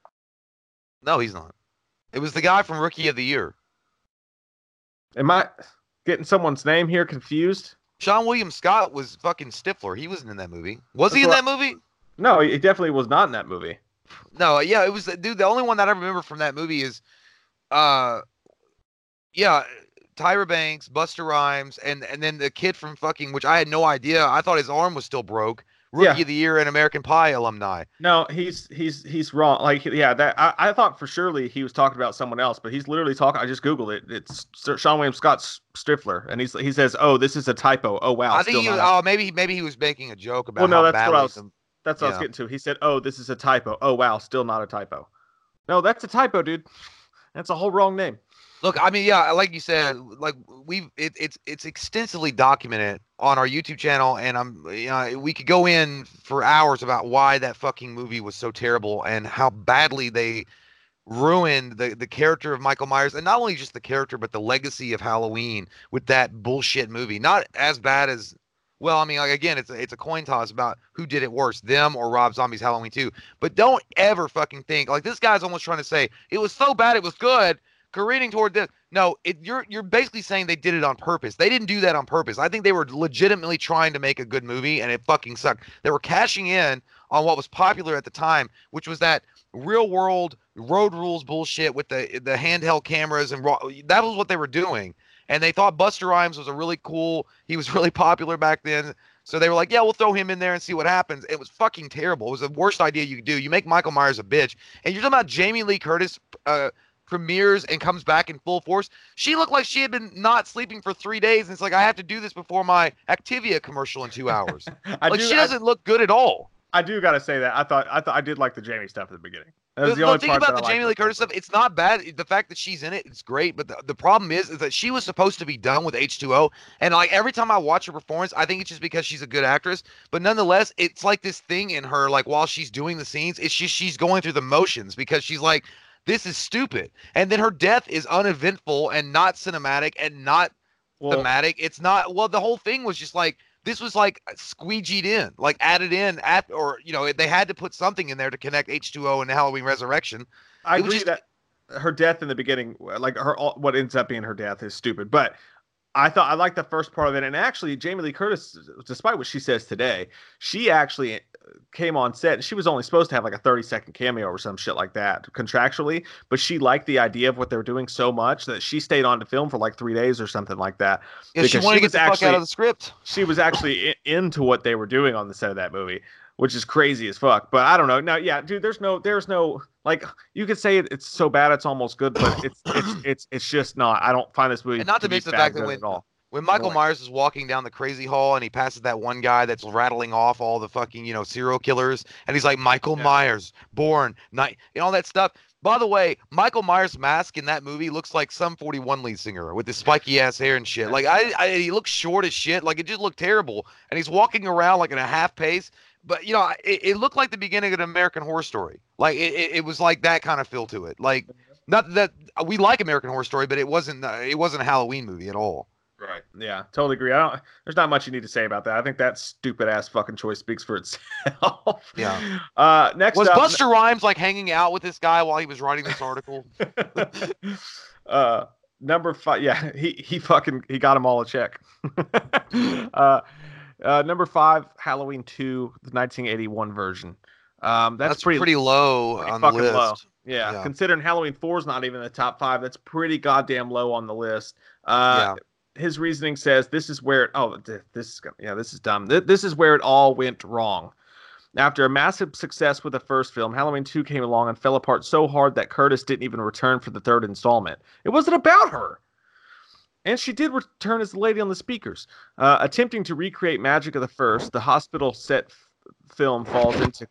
No, he's not. It was the guy from Rookie of the Year. Am I getting someone's name here confused? Sean William Scott was fucking Stifler. He wasn't in that movie. Was That's he in what- that movie? No, he definitely was not in that movie. No, yeah, it was, dude, the only one that I remember from that movie is, uh, yeah, Tyra Banks, Busta Rhymes, and and then the kid from fucking, which I had no idea. I thought his arm was still broke. Rookie Yeah. of the Year and American Pie alumni. No, he's he's he's wrong. Like, yeah, that I, I thought for surely he was talking about someone else, but he's literally talking. I just googled it. It's Sir Sean William Scott Stifler, and he's he says, "Oh, this is a typo." Oh wow, I think still he was, not- oh, maybe maybe he was making a joke about Well, no, how that's what badly I was- some- that's what I was yeah. getting to. He said, "Oh, this is a typo." Oh wow, still not a typo. No, that's a typo, dude. That's a whole wrong name. Look, I mean, yeah, like you said, like we've it, it's it's extensively documented on our YouTube channel, and I'm you know we could go in for hours about why that fucking movie was so terrible and how badly they ruined the the character of Michael Myers, and not only just the character but the legacy of Halloween with that bullshit movie. Not as bad as, well, I mean, like, again, it's a, it's a coin toss about who did it worse, them or Rob Zombie's Halloween two. But don't ever fucking think like this guy's almost trying to say it was so bad it was good. Careening toward this. No, it, you're you're basically saying they did it on purpose. They didn't do that on purpose. I think they were legitimately trying to make a good movie, and it fucking sucked. They were cashing in on what was popular at the time, which was that real world road rules bullshit with the the handheld cameras, and raw, that was what they were doing. And they thought Busta Rhymes was a really cool. He was really popular back then. So they were like, yeah, we'll throw him in there and see what happens. It was fucking terrible. It was the worst idea you could do. You make Michael Myers a bitch, and you're talking about Jamie Lee Curtis. Uh, premieres and comes back in full force. She looked like she had been not sleeping for three days, and it's like, I have to do this before my Activia commercial in two hours. I like do, she doesn't look good at all. I, I do gotta say that I thought I thought I did like the Jamie stuff at the beginning. That was The, the, the only thing part about that the I Jamie Lee liked. Curtis stuff, it's not bad. The fact that she's in it, it's great. But the, the problem is, is that she was supposed to be done with H two O. And like every time I watch her performance, I think it's just because she's a good actress. But nonetheless, it's like this thing in her, like while she's doing the scenes, it's just she's going through the motions because she's like, this is stupid. And then her death is uneventful and not cinematic and not Well, thematic. It's not, well, the whole thing was just like, this was like squeegeed in, like added in at, or, you know, they had to put something in there to connect H two O and Halloween Resurrection. I It was agree just- that her death in the beginning, like her, all- what ends up being her death is stupid. But I thought I liked the first part of it, and actually, Jamie Lee Curtis, despite what she says today, she actually came on set. And she was only supposed to have like a thirty second cameo or some shit like that contractually, but she liked the idea of what they were doing so much that she stayed on to film for like three days or something like that. Yeah, she because wanted to get was the fuck actually- out of the script. She was actually in, into what they were doing on the set of that movie, which is crazy as fuck. But I don't know. Now, yeah, dude, there's no, there's no, like, you could say it, it's so bad it's almost good, but it's, it's, it's, it's just not. I don't find this movie And not to be mention the bad fact that good when- at all. When Michael Right. Myers is walking down the crazy hall and he passes that one guy that's rattling off all the fucking, you know, serial killers, and he's like, Michael Yeah. Myers, born, night, and all that stuff. By the way, Michael Myers' mask in that movie looks like some forty-one lead singer with his spiky ass hair and shit. Like, I, I he looks short as shit. Like, it just looked terrible. And he's walking around like in a half pace. But, you know, it, it looked like the beginning of an American Horror Story. Like, it, it, it was like that kind of feel to it. Like, not that we like American Horror Story, but it wasn't, uh, it wasn't a Halloween movie at all. Right. Yeah, totally agree. I don't, there's not much you need to say about that. I think that stupid ass fucking choice speaks for itself. Yeah. Uh, next Was up, Buster Rhymes like hanging out with this guy while he was writing this article? uh, number five. Yeah, he he fucking he got them all a check. uh, uh, number five, Halloween two, the nineteen eighty-one version. Um, that's, That's, pretty, low pretty on the fucking list. low. Yeah, Yeah. considering Halloween four is not even in the top five, that's pretty goddamn low on the list. Uh, His reasoning says this is where it, oh th- this is gonna- yeah this is dumb. Th- This is where it all went wrong. After a massive success with the first film, Halloween two came along and fell apart so hard that Curtis didn't even return for the third installment. It wasn't about her. And she did return as the lady on the speakers. Uh, attempting to recreate magic of the first, the hospital set f- film falls into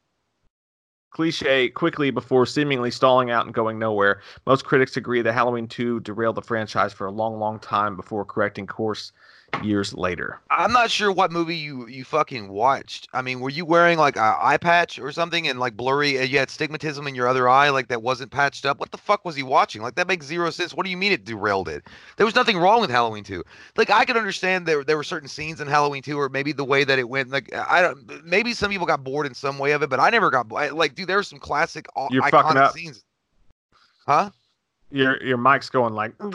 cliche quickly before seemingly stalling out and going nowhere. Most critics agree that Halloween two derailed the franchise for a long, long time before correcting course years later. I'm not sure what movie you you fucking watched. I mean, were you wearing like a eye patch or something and like blurry? And you had stigmatism in your other eye, like that wasn't patched up. What the fuck was he watching? Like that makes zero sense. What do you mean it derailed it? There was nothing wrong with Halloween two. Like I could understand there there were certain scenes in Halloween two, or maybe the way that it went. Like I don't. Maybe some people got bored in some way of it, but I never got. I- Like, dude, there were some classic uh, You're fucking iconic up. scenes. Huh? Your your mic's going like, How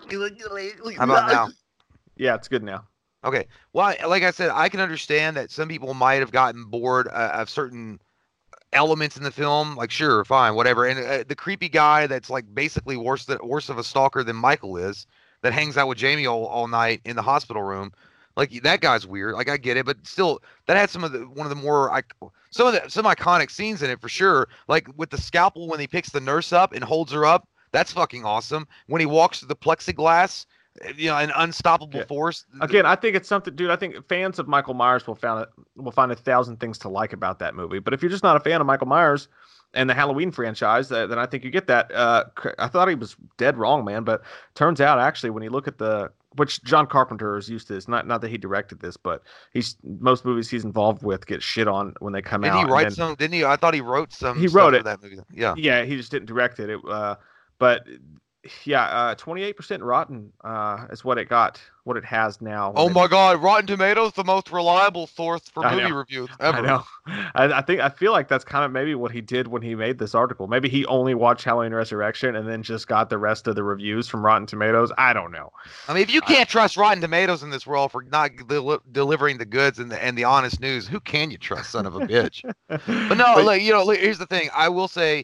about now? yeah, it's good now. Okay. Well, I- like I said, I can understand that some people might have gotten bored uh, of certain elements in the film. Like, sure, fine, whatever. And uh, the creepy guy that's like basically worse than worse of a stalker than Michael is, that hangs out with Jamie all, all night in the hospital room. Like that guy's weird. Like I get it, but still, that had some of the one of the more like some of the some iconic scenes in it for sure. Like with the scalpel when he picks the nurse up and holds her up. That's fucking awesome. When he walks through the plexiglass. You know, an unstoppable Yeah. force. Again, I think it's something, dude. I think fans of Michael Myers will find it will find a thousand things to like about that movie. But if you're just not a fan of Michael Myers and the Halloween franchise, uh, then I think you get that. Uh, cr- I thought he was dead wrong, man. But turns out, actually, when you look at the which John Carpenter is used to this, not not that he directed this, but he's most movies he's involved with get shit on when they come Did out. he and write then- some? Didn't he? I thought he wrote some. He stuff wrote for it. That movie. Yeah. Yeah, he just didn't direct it. It uh, but yeah, uh, twenty-eight percent rotten uh, is what it got, what it has now. Oh when my it- God! Rotten Tomatoes, the most reliable source for I movie know. reviews ever. I know. I, I think I feel like that's kind of maybe what he did when he made this article. Maybe he only watched Halloween Resurrection and then just got the rest of the reviews from Rotten Tomatoes. I don't know. I mean, if you can't trust Rotten Tomatoes in this world for not deli- delivering the goods and the and the honest news, who can you trust, son of a bitch? But no, But- like you know, like, here's the thing. I will say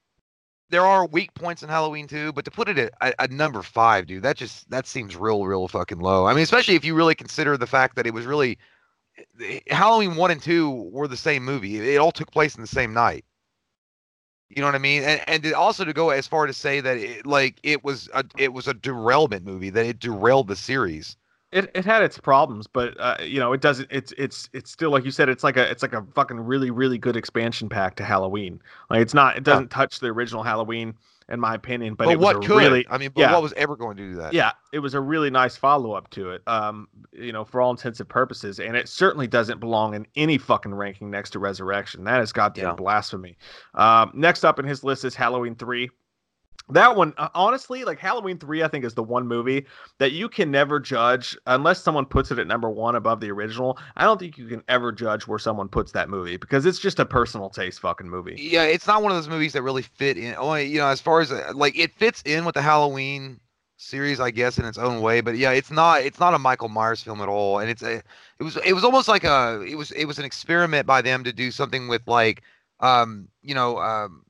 there are weak points in Halloween two, but to put it at, at, at number five, dude, that just that seems real, real fucking low. I mean, especially if you really consider the fact that it was really Halloween one and two were the same movie. It all took place in the same night. You know what I mean? And and to also to go as far to say that it, like it was a it was a derailment movie, that it derailed the series. It it had its problems, but uh, you know, it doesn't. It's it's it's still, like you said, it's like a it's like a fucking really really good expansion pack to Halloween. Like it's not. It doesn't touch the original Halloween, in my opinion. But, But, it was what a could? really I mean, but yeah. what was ever going to do that? yeah, it was a really nice follow up to it. Um, you know, for all intents and purposes, and it certainly doesn't belong in any fucking ranking next to Resurrection. That is goddamn Yeah. blasphemy. Um, next up in his list is Halloween three. That one, uh, honestly, like Halloween three, I think is the one movie that you can never judge unless someone puts it at number one above the original. I don't think you can ever judge where someone puts that movie because it's just a personal taste fucking movie. Yeah, it's not one of those movies that really fit in. Only, you know, as far as uh, like it fits in with the Halloween series, I guess, in its own way. But yeah, it's not it's not a Michael Myers film at all. And it's a it was it was almost like a it was it was an experiment by them to do something with like um you know um.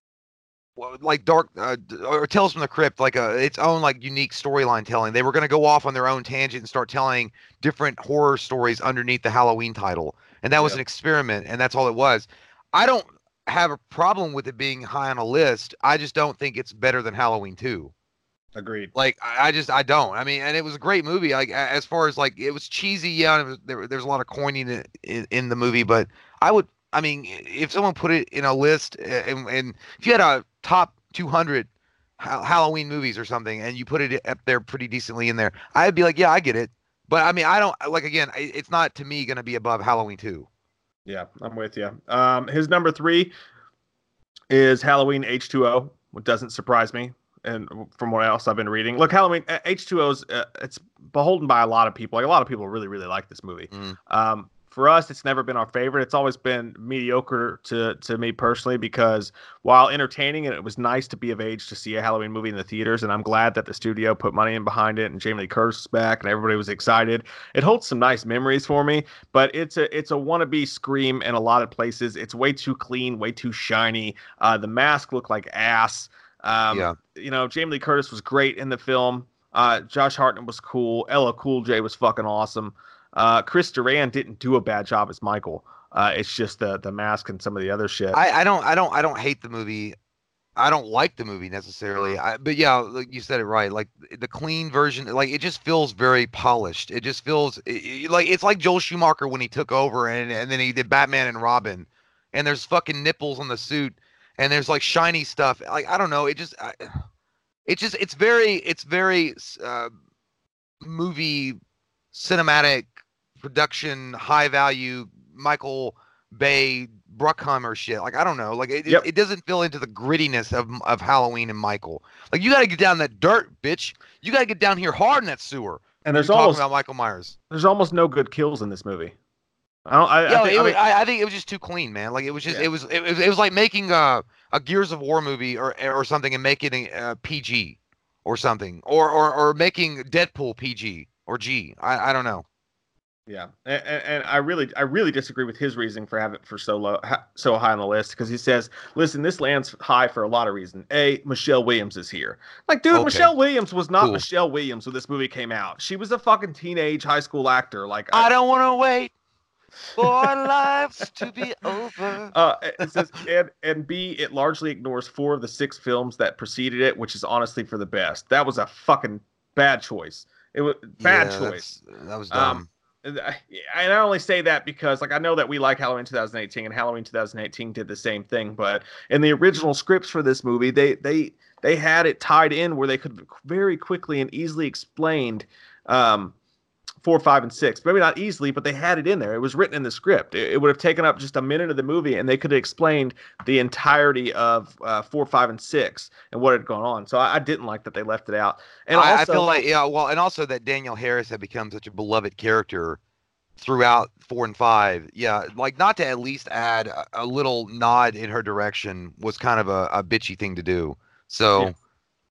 like Dark uh, or Tales from the Crypt, like a its own like unique storyline telling. They were going to go off on their own tangent and start telling different horror stories underneath the Halloween title, and that was Yeah. an experiment, and that's all it was. I don't have a problem with it being high on a list. I just don't think it's better than Halloween two. Agreed. Like I I just I don't. I mean, and it was a great movie. Like a- as far as like it was cheesy, yeah. And it was, there there's a lot of coining in, in in the movie, but I would. I mean, if someone put it in a list, uh, and, and if you had a top two hundred ha- Halloween movies or something, and you put it up there pretty decently in there, I'd be like, yeah, I get it. But I mean, I don't like. Again, I- it's not to me going to be above Halloween two. Yeah, I'm with you. Um, his number three is Halloween H two O, which doesn't surprise me. And from what else I've been reading, look, Halloween uh, H two O's uh, it's beholden by a lot of people. Like a lot of people really, really like this movie. Mm. Um, for us, it's never been our favorite. It's always been mediocre to to me personally because while entertaining and it was nice to be of age to see a Halloween movie in the theaters, and I'm glad that the studio put money in behind it and Jamie Lee Curtis is back and everybody was excited. It holds some nice memories for me, but it's a it's a wannabe Scream in a lot of places. It's way too clean, way too shiny. Uh, the mask looked like ass. Um, Yeah. You know, Jamie Lee Curtis was great in the film. Uh, Josh Hartnett was cool. Ella Cool J was fucking awesome. Uh, Chris Duran didn't do a bad job as Michael. Uh, it's just the the mask and some of the other shit. I, I don't I don't I don't hate the movie. I don't like the movie necessarily. I, but yeah, like you said it right. Like the clean version, like it just feels very polished. It just feels it, it- like it's like Joel Schumacher when he took over and and then he did Batman and Robin, and there's fucking nipples on the suit and there's like shiny stuff. Like I don't know. It just I, it just it's very it's very uh, movie cinematic production high value Michael Bay Bruckheimer shit. Like I don't know. Like it, Yep. it, it doesn't feel into the grittiness of of Halloween and Michael. Like you got to get down that dirt, bitch. You got to get down here hard in that sewer. and there's You're talking almost about Michael Myers. there's almost no good kills in this movie. I don't. I, Yeah, I, think, it I was, mean, I, I think it was just too clean, man. Like it was just Yeah. it was it was it was like making a a Gears of War movie or or something and making it a P G or something or or or making Deadpool P G or G. I I don't know. Yeah, and, and, and I really, I really disagree with his reasoning for having it for so low, ha, so high on the list because he says, "Listen, this lands high for a lot of reasons. A, Michelle Williams is here. Like, dude, Okay. Michelle Williams was not Cool. Michelle Williams when this movie came out. She was a fucking teenage high school actor. Like, I don't want to wait for our lives to be over. Uh, it says, and and B, it largely ignores four of the six films that preceded it, which is honestly for the best. That was a fucking bad choice. It was bad Yeah, choice. that's- That was Um, dumb. And I and I only say that because, like, I know that we like Halloween twenty eighteen, and Halloween twenty eighteen did the same thing. But in the original scripts for this movie, they they they had it tied in where they could very quickly and easily explained um, four, five, and six. Maybe not easily, but they had it in there. It was written in the script. It, it would have taken up just a minute of the movie, and they could have explained the entirety of uh, four, five, and six and what had gone on. So I, I didn't like that they left it out. And I, also, I feel like yeah, well, and also that Daniel Harris had become such a beloved character throughout four and five. Yeah, like not to at least add a, a little nod in her direction was kind of a, a bitchy thing to do. So Yeah.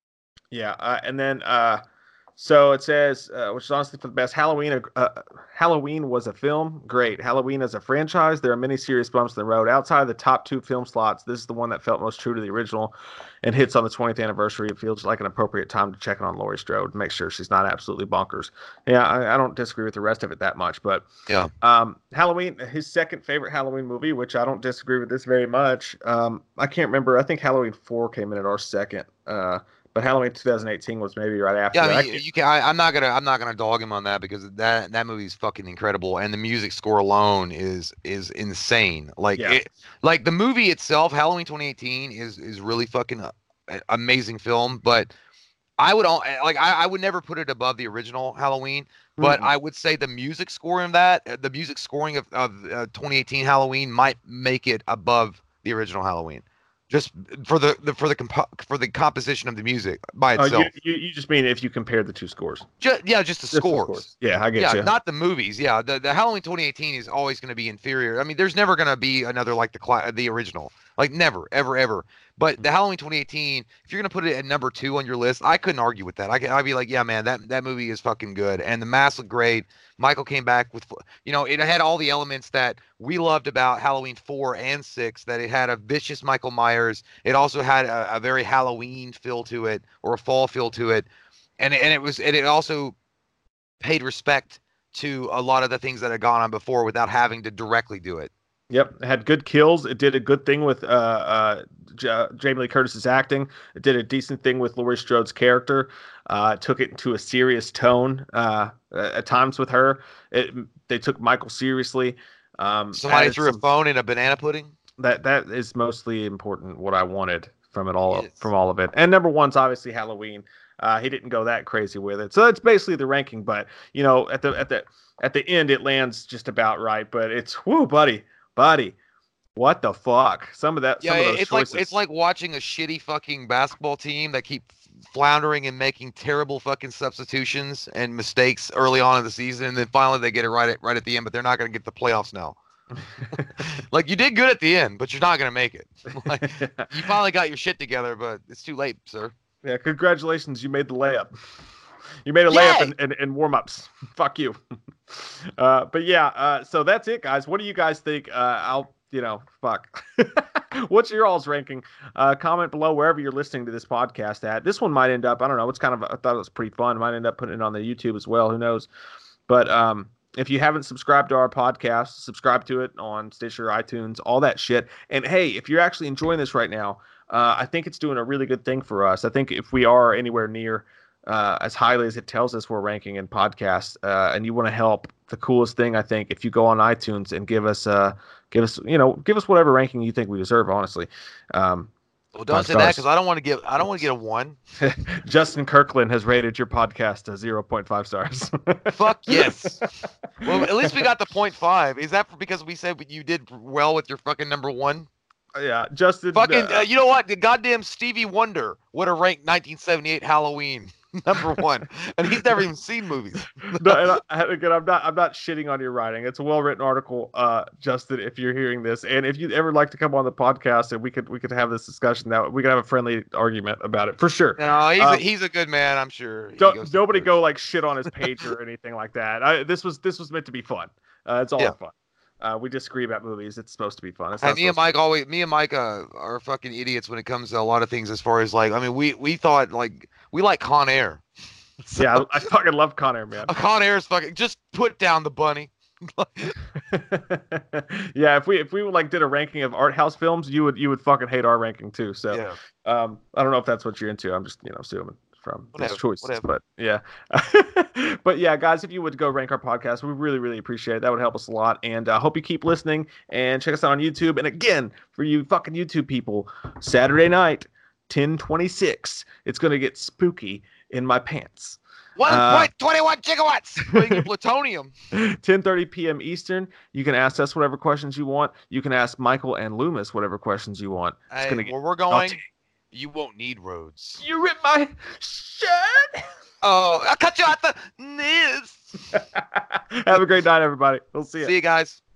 Yeah, uh, and then uh, so it says, uh, which is honestly for the best. Halloween, uh, Halloween was a film. Great. Halloween as a franchise. There are many serious bumps in the road. Outside of the top two film slots, this is the one that felt most true to the original, and hits on the twentieth anniversary. It feels like an appropriate time to check in on Laurie Strode, make sure she's not absolutely bonkers. Yeah, I, I don't disagree with the rest of it that much, but yeah, um, Halloween, his second favorite Halloween movie, which I don't disagree with this very much. Um, I can't remember. I think Halloween four came in at our second. Uh, but Halloween twenty eighteen was maybe right after yeah. that. I mean, you, you can. I, I'm not gonna. I'm not gonna dog him on that because that that movie is fucking incredible, and the music score alone is is insane. Like Yeah. it, like the movie itself, Halloween twenty eighteen is is really fucking a, a- amazing film. But I would all like I, I would never put it above the original Halloween. But Mm-mm. I would say the music score in that, uh, the music scoring of, of uh, twenty eighteen Halloween might make it above the original Halloween. just for the, the for the compo- for the composition of the music by Oh, itself. you, you you just mean if you compared the two scores? Just, yeah, just the Just the scores. scores. Yeah, I get Yeah, you. not the movies. Yeah, the, the Halloween twenty eighteen is always going to be inferior. I mean, there's never going to be another like the cla- the original. Like never, ever, ever. But the Halloween twenty eighteen, if you're going to put it at number two on your list, I couldn't argue with that. I could, I'd be like, yeah, man, that that movie is fucking good, and the mask looked great. Michael came back with, you know, it had all the elements that we loved about Halloween four and six. That it had a vicious Michael Myers. It also had a, a very Halloween feel to it, or a fall feel to it, and and it was and it also paid respect to a lot of the things that had gone on before without having to directly do it. Yep, it had good kills. It did a good thing with uh, uh, J- Jamie Lee Curtis's acting. It did a decent thing with Laurie Strode's character. Uh, it took it into a serious tone uh, at times with her. It, they took Michael seriously. Um, Somebody added threw a some- phone in a banana pudding. that that is mostly important. What I wanted from it all, Yes. from all of it. And number one's obviously Halloween. Uh, he didn't go that crazy with it, so that's basically the ranking. But you know, at the at the at the end, it lands just about right. But it's whoo, buddy, buddy, what the fuck? Some of that, Yeah, some of those it's choices. like it's like watching a shitty fucking basketball team that keep floundering and making terrible fucking substitutions and mistakes early on in the season, and then finally they get it right at right at the end, but they're not going to get the playoffs now. Like, you did good at the end, but you're not going to make it. Like, you finally got your shit together, but it's too late, sir. Yeah, congratulations, you made the layup. You made a Yay! layup in, in, in warm-ups. Fuck you. Uh, but yeah, uh, so that's it, guys. What do you guys think? Uh, I'll, you know, fuck. What's your all's ranking? Uh, comment below wherever you're listening to this podcast at. This one might end up, I don't know, it's kind of, I thought it was pretty fun. Might end up putting it on the YouTube as well. Who knows? But um, if you haven't subscribed to our podcast, subscribe to it on Stitcher, iTunes, all that shit. And hey, if you're actually enjoying this right now, uh, I think it's doing a really good thing for us. I think if we are anywhere near uh, as highly as it tells us we're ranking in podcasts, uh, and you want to help, the coolest thing, I think, if you go on iTunes and give us, uh, give us, you know, give us whatever ranking you think we deserve, honestly. Um, Well, don't Five say that stars. because I don't want to get I don't want to get a one. Justin Kirkland has rated your podcast as zero point five stars. Fuck yes. Well, at least we got the point five. Is that because we said you did well with your fucking number one? Yeah, Justin. Fucking, uh, uh, you know what? The goddamn Stevie Wonder would have ranked nineteen seventy-eight Halloween number one, and he's never even seen movies. no, and I, again, I'm not. I'm not shitting on your writing. It's a well-written article, uh, Justin. If you're hearing this, and if you'd ever like to come on the podcast, and we could we could have this discussion, that we could have a friendly argument about it for sure. No, he's Um, a, he's a good man, I'm sure. He Don't, goes to nobody church. go like shit on his page or anything like that. I, this was this was meant to be fun. Uh, it's all Yeah. fun. Uh, we disagree about movies. It's supposed to be fun. It's And not me and supposed Mike always, me and Mike uh, are fucking idiots when it comes to a lot of things. As far as like, I mean, we we thought to- we like Con Air. to- yeah, I, I fucking love Con Air, man. A Con Air is fucking just put down the bunny. Yeah, if we if we like did a ranking of art house films, you would you would fucking hate our ranking too. So Yeah. um, I don't know if that's what you're into. I'm just you know assuming from Whatever, these choices, whatever. but yeah, but yeah, guys, if you would go rank our podcast, we really really appreciate it. That would help us a lot, and I uh, hope you keep listening and check us out on YouTube. And again, for you fucking YouTube people, Saturday night, ten twenty-six, it's gonna get spooky in my pants. one Uh, point two one gigawatts. Bringing plutonium. ten thirty p.m. Eastern. You can ask us whatever questions you want. You can ask Michael and Loomis whatever questions you want. It's Hey, gonna get where we're going, naughty. you won't need roads. You ripped my shirt. Oh, I'll cut you out the this. Have a great night, everybody. We'll see you. See you guys.